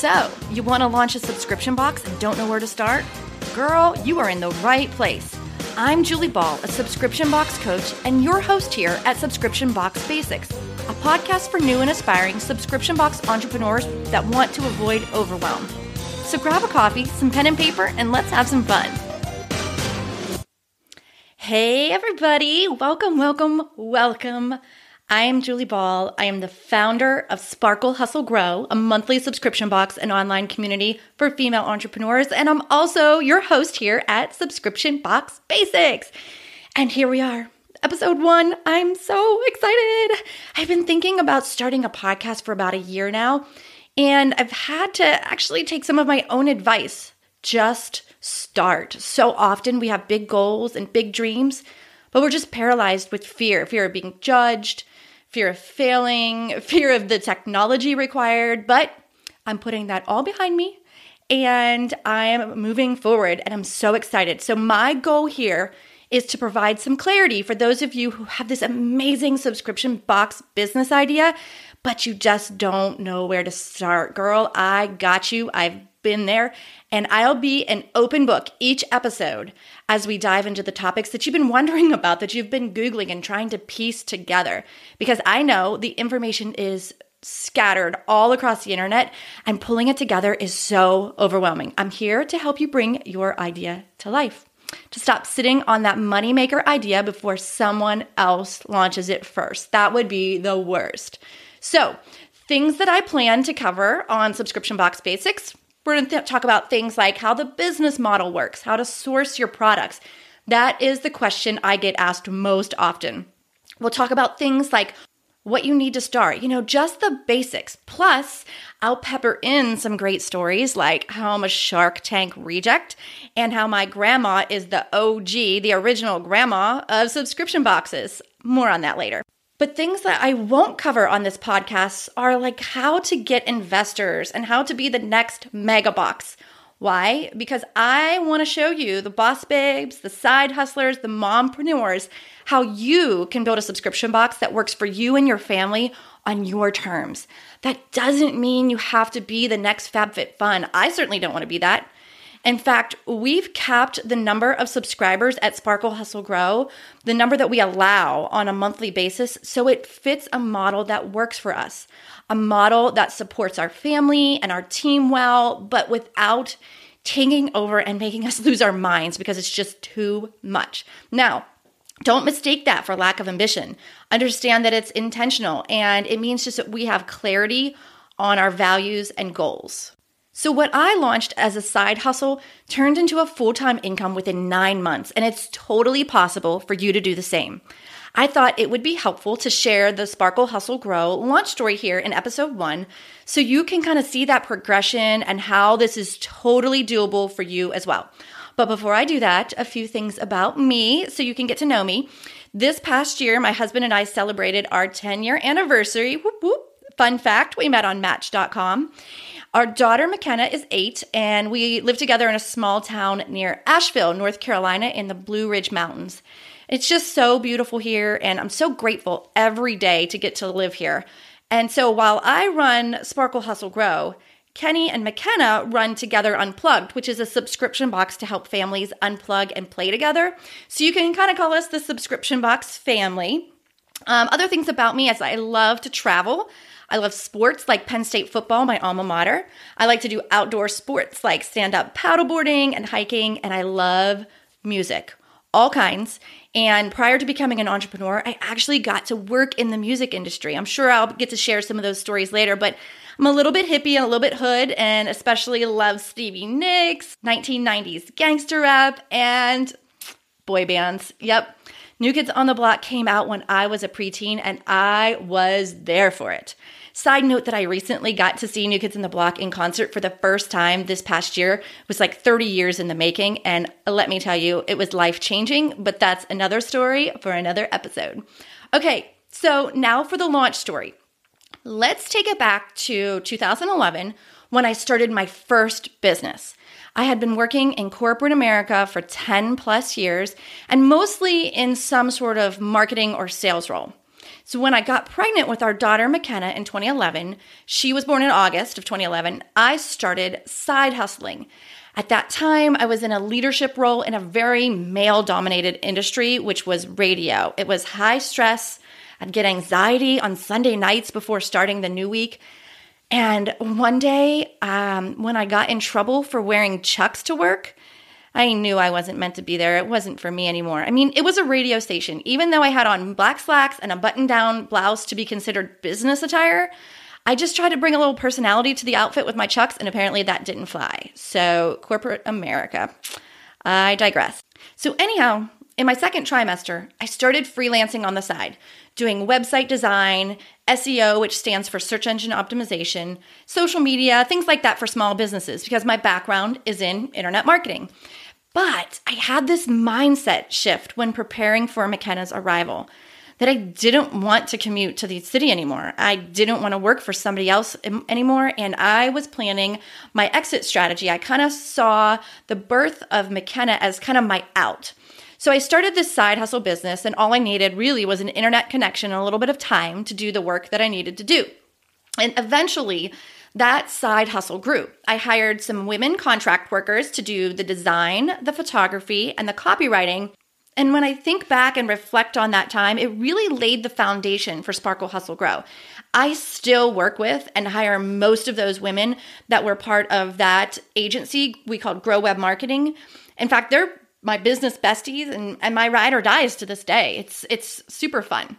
So, you want to launch a subscription box and don't know where to start? Girl, you are in the right place. I'm Julie Ball, a subscription box coach and your host here at Subscription Box Basics, a podcast for new and aspiring subscription box entrepreneurs that want to avoid overwhelm. So grab a coffee, some pen and paper, and let's have some fun. Hey everybody, welcome. I am Julie Ball. I am the founder of Sparkle Hustle Grow, a monthly subscription box and online community for female entrepreneurs. And I'm also your host here at Subscription Box Basics. And here we are, episode 1. I'm so excited. I've been thinking about starting a podcast for about a year now, and I've had to actually take some of my own advice. Just start. So often we have big goals and big dreams, but we're just paralyzed with fear of being judged, fear of failing, fear of the technology required. But I'm putting that all behind me and I'm moving forward and I'm so excited. So my goal here is to provide some clarity for those of you who have this amazing subscription box business idea, but you just don't know where to start. Girl, I got you. I've been there, and I'll be an open book each episode as we dive into the topics that you've been wondering about, that you've been Googling and trying to piece together, because I know the information is scattered all across the internet and pulling it together is so overwhelming. I'm here to help you bring your idea to life, to stop sitting on that moneymaker idea before someone else launches it first. That would be the worst. So, things that I plan to cover on Subscription Box Basics. We're going to talk about things like how the business model works, how to source your products. That is the question I get asked most often. We'll talk about things like what you need to start, just the basics. Plus, I'll pepper in some great stories like how I'm a Shark Tank reject and how my grandma is the OG, the original grandma of subscription boxes. More on that later. But things that I won't cover on this podcast are like how to get investors and how to be the next mega box. Why? Because I want to show you, the boss babes, the side hustlers, the mompreneurs, how you can build a subscription box that works for you and your family on your terms. That doesn't mean you have to be the next FabFitFun. I certainly don't want to be that. In fact, we've capped the number of subscribers at Sparkle Hustle Grow, the number that we allow on a monthly basis, so it fits a model that works for us, a model that supports our family and our team well, but without taking over and making us lose our minds because it's just too much. Now, don't mistake that for lack of ambition. Understand that it's intentional and it means just that we have clarity on our values and goals. So what I launched as a side hustle turned into a full-time income within 9 months, and it's totally possible for you to do the same. I thought it would be helpful to share the Sparkle Hustle Grow launch story here in episode 1 so you can kind of see that progression and how this is totally doable for you as well. But before I do that, a few things about me so you can get to know me. This past year, my husband and I celebrated our 10-year anniversary. Whoop, whoop. Fun fact, we met on Match.com. Our daughter McKenna is 8, and we live together in a small town near Asheville, North Carolina, in the Blue Ridge Mountains. It's just so beautiful here, and I'm so grateful every day to get to live here. And so while I run Sparkle Hustle Grow, Kenny and McKenna run Together Unplugged, which is a subscription box to help families unplug and play together. So you can kind of call us the subscription box family. Other things about me is I love to travel. I love sports like Penn State football, my alma mater. I like to do outdoor sports like stand-up paddleboarding and hiking, and I love music, all kinds. And prior to becoming an entrepreneur, I actually got to work in the music industry. I'm sure I'll get to share some of those stories later, but I'm a little bit hippie and a little bit hood, and especially love Stevie Nicks, 1990s gangster rap, and boy bands. Yep. New Kids on the Block came out when I was a preteen, and I was there for it. Side note that I recently got to see New Kids on the Block in concert for the first time this past year. It was like 30 years in the making, and let me tell you, it was life-changing, but that's another story for another episode. Okay, so now for the launch story. Let's take it back to 2011 when I started my first business. I had been working in corporate America for 10 plus years and mostly in some sort of marketing or sales role. So when I got pregnant with our daughter McKenna in 2011, she was born in August of 2011, I started side hustling. At that time, I was in a leadership role in a very male-dominated industry, which was radio. It was high stress. I'd get anxiety on Sunday nights before starting the new week. And one day, when I got in trouble for wearing Chucks to work, I knew I wasn't meant to be there. It wasn't for me anymore. I mean, it was a radio station. Even though I had on black slacks and a button-down blouse to be considered business attire, I just tried to bring a little personality to the outfit with my Chucks, and apparently that didn't fly. So, corporate America. I digress. So anyhow, in my second trimester, I started freelancing on the side, doing website design, SEO, which stands for search engine optimization, social media, things like that for small businesses, because my background is in internet marketing. But I had this mindset shift when preparing for McKenna's arrival, that I didn't want to commute to the city anymore. I didn't want to work for somebody else anymore, and I was planning my exit strategy. I kind of saw the birth of McKenna as kind of my out. So I started this side hustle business, and all I needed really was an internet connection and a little bit of time to do the work that I needed to do. And eventually, that side hustle grew. I hired some women contract workers to do the design, the photography, and the copywriting. And when I think back and reflect on that time, it really laid the foundation for Sparkle Hustle Grow. I still work with and hire most of those women that were part of that agency we called Grow Web Marketing. In fact, they're my business besties and my ride or dies to this day. It's super fun.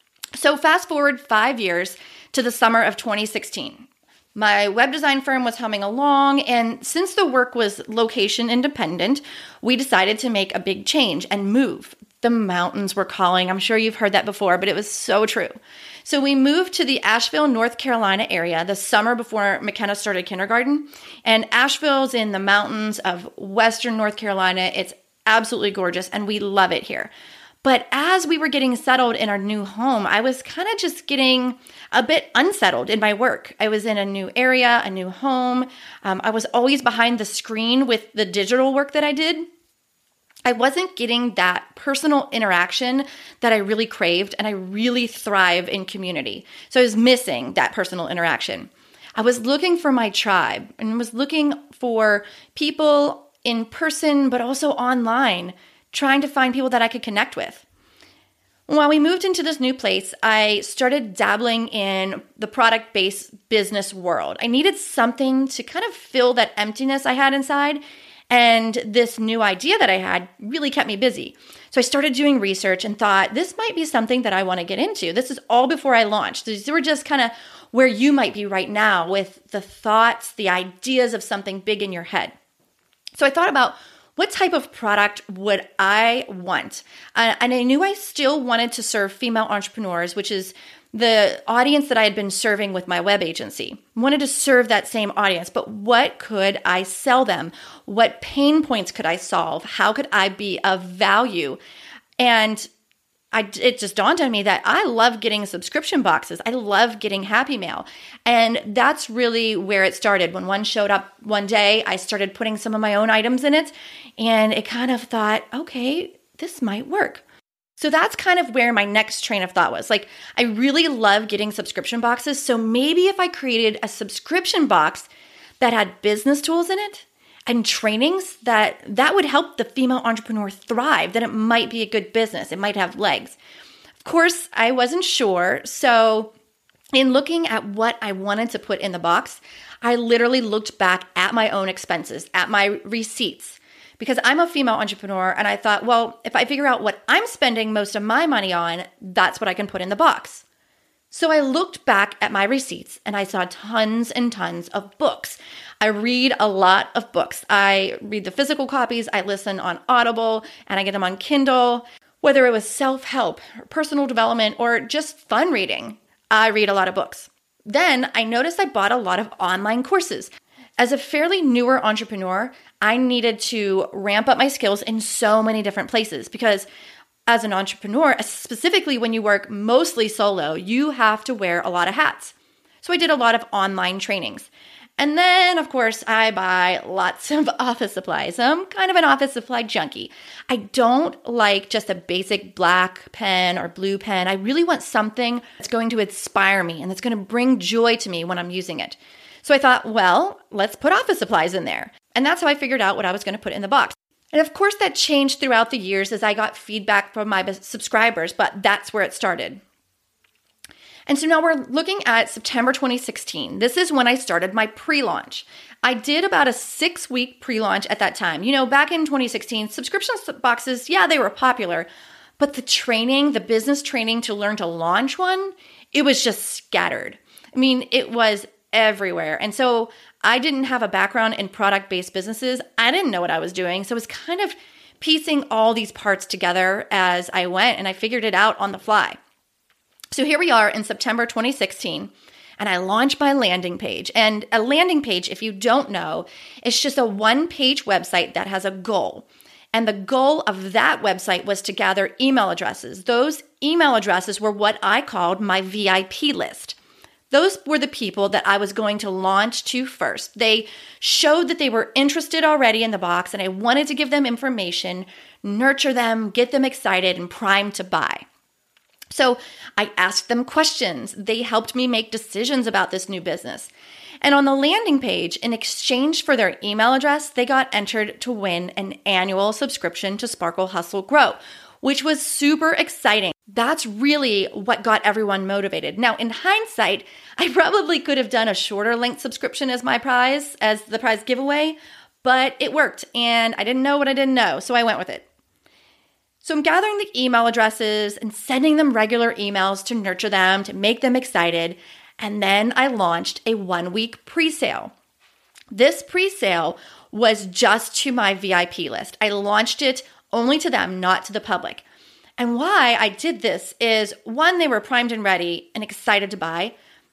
So fast forward 5 years to the summer of 2016. My web design firm was humming along, and since the work was location independent, we decided to make a big change and move. The mountains were calling. I'm sure you've heard that before, but it was so true. So we moved to the Asheville, North Carolina area the summer before McKenna started kindergarten. And Asheville's in the mountains of Western North Carolina. It's absolutely gorgeous, and we love it here. But as we were getting settled in our new home, I was kind of just getting a bit unsettled in my work. I was in a new area, a new home. I was always behind the screen with the digital work that I did. I wasn't getting that personal interaction that I really craved, and I really thrive in community. So I was missing that personal interaction. I was looking for my tribe and was looking for people in person, but also online, trying to find people that I could connect with. While we moved into this new place, I started dabbling in the product-based business world. I needed something to kind of fill that emptiness I had inside, and this new idea that I had really kept me busy. So I started doing research and thought, this might be something that I want to get into. This is all before I launched. These were just kind of where you might be right now with the thoughts, the ideas of something big in your head. So I thought about, what type of product would I want? And I knew I still wanted to serve female entrepreneurs, which is the audience that I had been serving with my web agency. I wanted to serve that same audience, but what could I sell them? What pain points could I solve? How could I be of value? And it just dawned on me that I love getting subscription boxes. I love getting Happy Mail. And that's really where it started. When one showed up one day, I started putting some of my own items in it, and it kind of thought, okay, this might work. So that's kind of where my next train of thought was. Like, I really love getting subscription boxes. So maybe if I created a subscription box that had business tools in it and trainings, that would help the female entrepreneur thrive, that it might be a good business. It might have legs. Of course, I wasn't sure. So in looking at what I wanted to put in the box, I literally looked back at my own expenses, at my receipts, because I'm a female entrepreneur, and I thought, well, if I figure out what I'm spending most of my money on, that's what I can put in the box. So I looked back at my receipts, and I saw tons and tons of books. I read a lot of books. I read the physical copies, I listen on Audible, and I get them on Kindle. Whether it was self-help, personal development, or just fun reading, I read a lot of books. Then I noticed I bought a lot of online courses. As a fairly newer entrepreneur, I needed to ramp up my skills in so many different places because as an entrepreneur, specifically when you work mostly solo, you have to wear a lot of hats. So I did a lot of online trainings. And then, of course, I buy lots of office supplies. I'm kind of an office supply junkie. I don't like just a basic black pen or blue pen. I really want something that's going to inspire me and that's going to bring joy to me when I'm using it. So I thought, well, let's put office supplies in there. And that's how I figured out what I was going to put in the box. And of course, that changed throughout the years as I got feedback from my subscribers, but that's where it started. And so now we're looking at September 2016. This is when I started my pre-launch. I did about a 6-week pre-launch at that time. Back in 2016, subscription boxes, yeah, they were popular, but the business training to learn to launch one, it was just scattered. I mean, it was everywhere. And so I didn't have a background in product-based businesses. I didn't know what I was doing. So it was kind of piecing all these parts together as I went, and I figured it out on the fly. So here we are in September 2016, and I launched my landing page. And a landing page, if you don't know, is just a one-page website that has a goal. And the goal of that website was to gather email addresses. Those email addresses were what I called my VIP list. Those were the people that I was going to launch to first. They showed that they were interested already in the box, and I wanted to give them information, nurture them, get them excited, and primed to buy. So I asked them questions. They helped me make decisions about this new business. And on the landing page, in exchange for their email address, they got entered to win an annual subscription to Sparkle Hustle Grow, which was super exciting. That's really what got everyone motivated. Now, in hindsight, I probably could have done a shorter length subscription as the prize giveaway, but it worked, and I didn't know what I didn't know, so I went with it. So I'm gathering the email addresses and sending them regular emails to nurture them, to make them excited. And then I launched a 1-week pre-sale. This pre-sale was just to my VIP list. I launched it only to them, not to the public. And why I did this is, 1, they were primed and ready and excited to buy.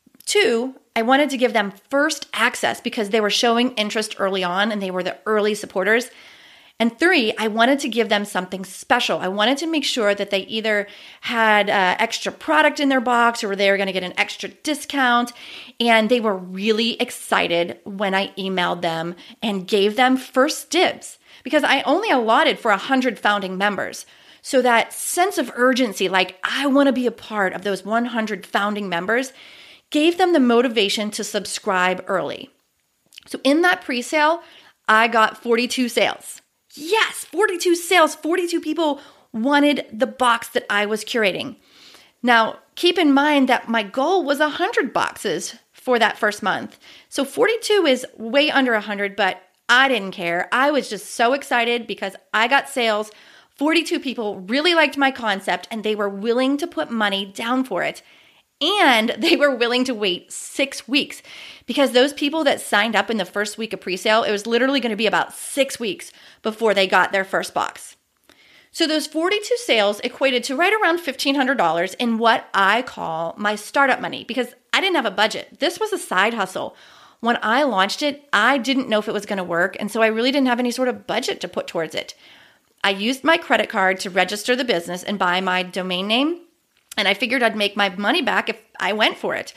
2, I wanted to give them first access because they were showing interest early on and they were the early supporters. And 3, I wanted to give them something special. I wanted to make sure that they either had extra product in their box or they were going to get an extra discount. And they were really excited when I emailed them and gave them first dibs because I only allotted for 100 founding members. So that sense of urgency, like I want to be a part of those 100 founding members, gave them the motivation to subscribe early. So in that pre-sale, I got 42 sales. Yes, 42 sales, 42 people wanted the box that I was curating. Now, keep in mind that my goal was 100 boxes for that first month. So 42 is way under 100, but I didn't care. I was just so excited because I got sales. 42 people really liked my concept and they were willing to put money down for it. And they were willing to wait 6 weeks because those people that signed up in the first week of pre-sale, it was literally going to be about 6 weeks before they got their first box. So those 42 sales equated to right around $1,500 in what I call my startup money because I didn't have a budget. This was a side hustle. When I launched it, I didn't know if it was going to work, and so I really didn't have any sort of budget to put towards it. I used my credit card to register the business and buy my domain name. And I figured I'd make my money back if I went for it.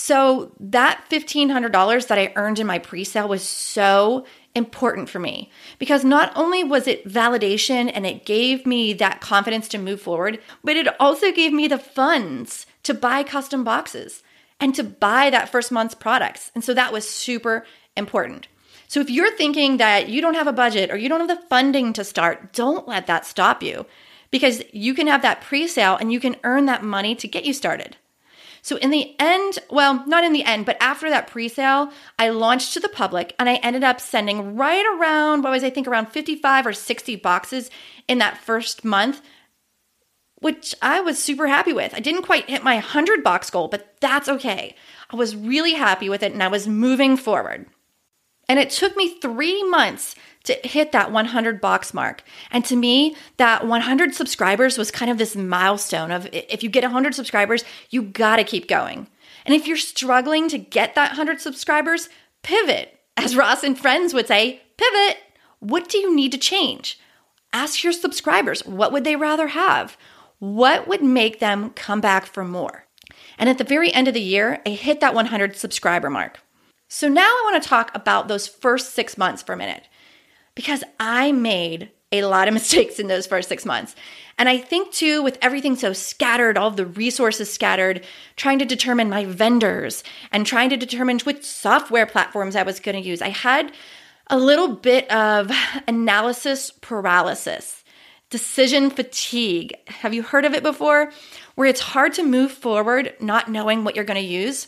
So that $1,500 that I earned in my pre-sale was so important for me because not only was it validation and it gave me that confidence to move forward, but it also gave me the funds to buy custom boxes and to buy that first month's products. And so that was super important. So if you're thinking that you don't have a budget or you don't have the funding to start, don't let that stop you. Because you can have that pre-sale and you can earn that money to get you started. So in the end, well, not in the end, but after that pre-sale, I launched to the public and I ended up sending right around, around 55 or 60 boxes in that first month, which I was super happy with. I didn't quite hit my 100 box goal, but that's okay. I was really happy with it and I was moving forward. And it took me 3 months to hit that 100 box mark. And to me, that 100 subscribers was kind of this milestone of if you get 100 subscribers, you gotta keep going. And if you're struggling to get that 100 subscribers, pivot. As Ross and Friends would say, pivot. What do you need to change? Ask your subscribers, what would they rather have? What would make them come back for more? And at the very end of the year, I hit that 100 subscriber mark. So now I want to talk about those first 6 months for a minute, because I made a lot of mistakes in those first 6 months. And I think too, with everything so scattered, all of the resources scattered, trying to determine my vendors and trying to determine which software platforms I was going to use, I had a little bit of analysis paralysis, decision fatigue. Have you heard of it before? Where it's hard to move forward not knowing what you're going to use.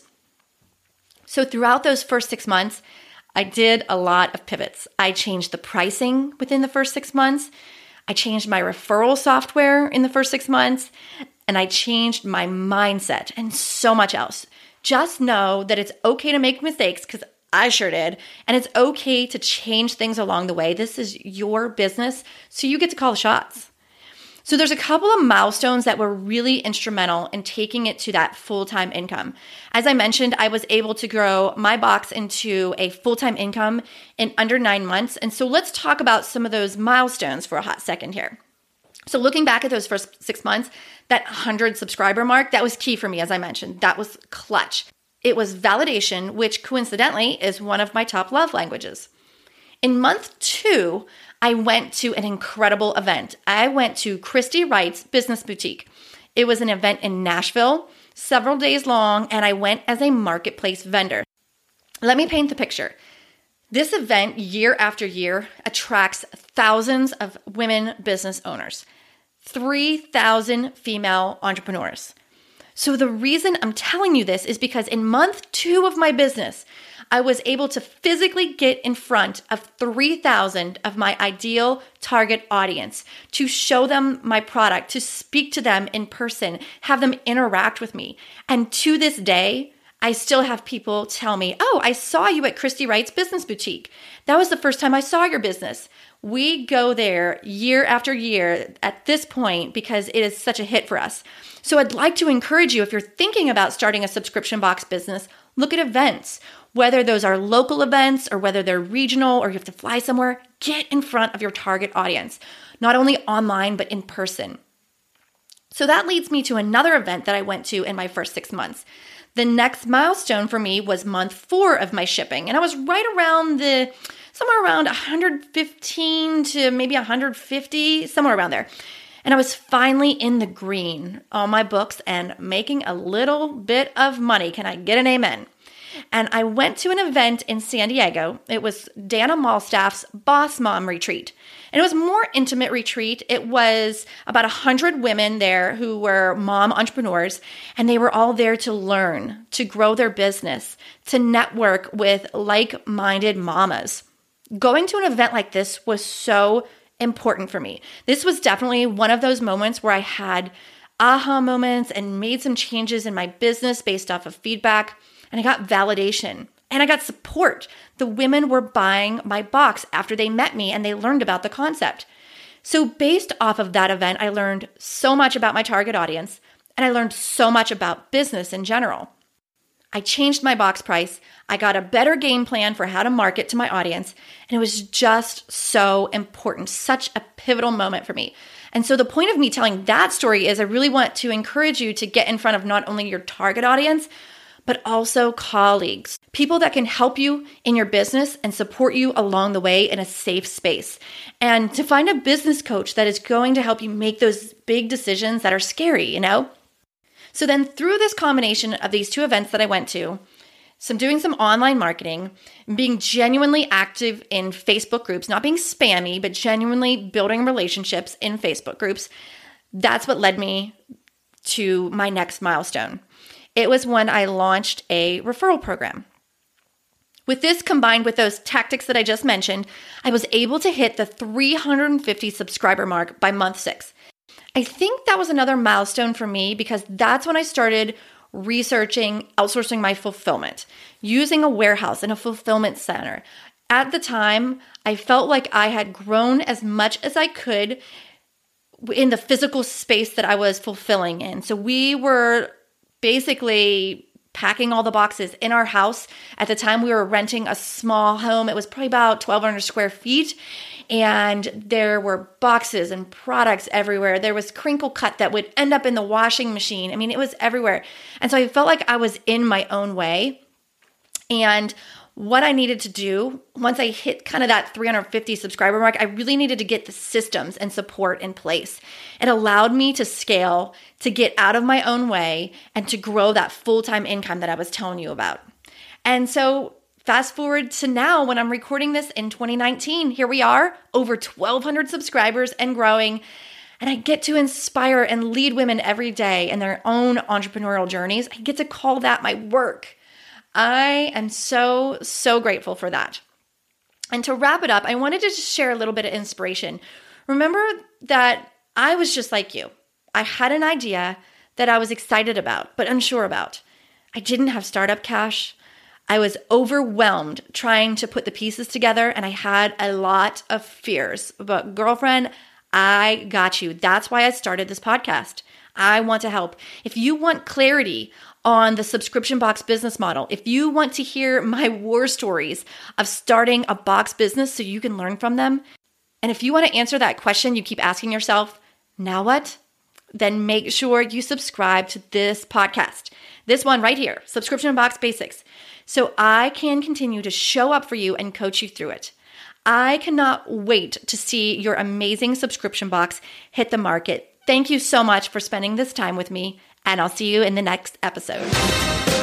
So throughout those first 6 months, I did a lot of pivots. I changed the pricing within the first 6 months. I changed my referral software in the first 6 months. And I changed my mindset and so much else. Just know that it's okay to make mistakes, because I sure did. And it's okay to change things along the way. This is your business, so you get to call the shots. So there's a couple of milestones that were really instrumental in taking it to that full-time income. As I mentioned, I was able to grow my box into a full-time income in under 9 months. And so let's talk about some of those milestones for a hot second here. So looking back at those first 6 months, that 100 subscriber mark, that was key for me, as I mentioned. That was clutch. It was validation, which coincidentally is one of my top love languages. In month 2, I went to an incredible event. I went to Christy Wright's Business Boutique. It was an event in Nashville, several days long, and I went as a marketplace vendor. Let me paint the picture. This event, year after year, attracts thousands of women business owners, 3,000 female entrepreneurs. So the reason I'm telling you this is because in month 2 of my business, I was able to physically get in front of 3,000 of my ideal target audience to show them my product, to speak to them in person, have them interact with me. And to this day, I still have people tell me, "Oh, I saw you at Christy Wright's Business Boutique. That was the first time I saw your business." We go there year after year at this point because it is such a hit for us. So I'd like to encourage you, if you're thinking about starting a subscription box business, look at events. Whether those are local events or whether they're regional or you have to fly somewhere, get in front of your target audience, not only online, but in person. So that leads me to another event that I went to in my first 6 months. The next milestone for me was month 4 of my shipping. And I was right around somewhere around 115 to maybe 150, somewhere around there. And I was finally in the green on my books and making a little bit of money. Can I get an amen? And I went to an event in San Diego. It was Dana Malstaff's Boss Mom Retreat. And it was a more intimate retreat. It was about 100 women there who were mom entrepreneurs, and they were all there to learn, to grow their business, to network with like-minded mamas. Going to an event like this was so important for me. This was definitely one of those moments where I had aha moments and made some changes in my business based off of feedback. And I got validation and I got support. The women were buying my box after they met me and they learned about the concept. So based off of that event, I learned so much about my target audience and I learned so much about business in general. I changed my box price. I got a better game plan for how to market to my audience. And it was just so important, such a pivotal moment for me. And so the point of me telling that story is I really want to encourage you to get in front of not only your target audience, but also colleagues, people that can help you in your business and support you along the way in a safe space. And to find a business coach that is going to help you make those big decisions that are scary, So then through this combination of these 2 events that I went to, doing some online marketing, being genuinely active in Facebook groups, not being spammy, but genuinely building relationships in Facebook groups, that's what led me to my next milestone. It was when I launched a referral program. With this combined with those tactics that I just mentioned, I was able to hit the 350 subscriber mark by month 6. I think that was another milestone for me because that's when I started researching outsourcing my fulfillment, using a warehouse and a fulfillment center. At the time, I felt like I had grown as much as I could in the physical space that I was fulfilling in. So we were basically packing all the boxes in our house. At the time, we were renting a small home. It was probably about 1,200 square feet. And there were boxes and products everywhere. There was crinkle cut that would end up in the washing machine. I mean, it was everywhere. And so I felt like I was in my own way. And what I needed to do once I hit kind of that 350 subscriber mark. I really needed to get the systems and support in place. It allowed me to scale, to get out of my own way, and to grow that full-time income that I was telling you about. And so fast forward to now, when I'm recording this in 2019, here we are, over 1,200 subscribers and growing. And I get to inspire and lead women every day in their own entrepreneurial journeys. I get to call that my work. I am so, so grateful for that. And to wrap it up, I wanted to just share a little bit of inspiration. Remember that I was just like you. I had an idea that I was excited about, but unsure about. I didn't have startup cash. I was overwhelmed trying to put the pieces together, and I had a lot of fears. But girlfriend, I got you. That's why I started this podcast. I want to help. If you want clarity on the subscription box business model, if you want to hear my war stories of starting a box business so you can learn from them, and if you want to answer that question you keep asking yourself, now what? Then make sure you subscribe to this podcast. This one right here, Subscription Box Basics, so I can continue to show up for you and coach you through it. I cannot wait to see your amazing subscription box hit the market. Thank you so much for spending this time with me, and I'll see you in the next episode.